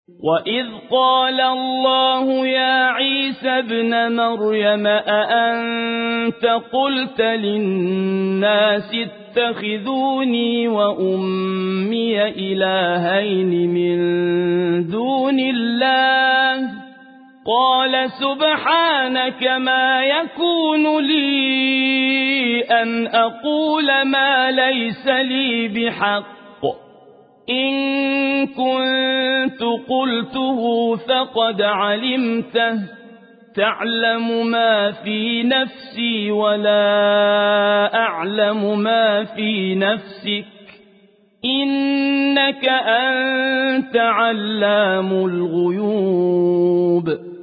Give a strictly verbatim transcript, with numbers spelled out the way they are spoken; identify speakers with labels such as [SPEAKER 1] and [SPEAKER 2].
[SPEAKER 1] وَإِذْ قَالَ اللَّهُ يَا عِيسَى ابْنَ مَرْيَمَ أَأَنتَ قُلْتَ لِلنَّاسِ اتَّخِذُونِي وَأُمِّيَ إِلَٰهَيْنِ مِن دُونِ اللَّهِ قَالَ سُبْحَانَكَ مَا يَكُونُ لِي أَنْ أَقُولَ مَا لَيْسَ لِي بِحَقٍّ إِن كُنتُ قُلْتُهُ فَقَدْ عَلِمْتَهُ تَعْلَمُ مَا فِي نَفْسِي وَلَا أَعْلَمُ مَا فِي نَفْسِكَ إِنَّكَ أَنتَ عَلَّامُ الْغُيُوبِ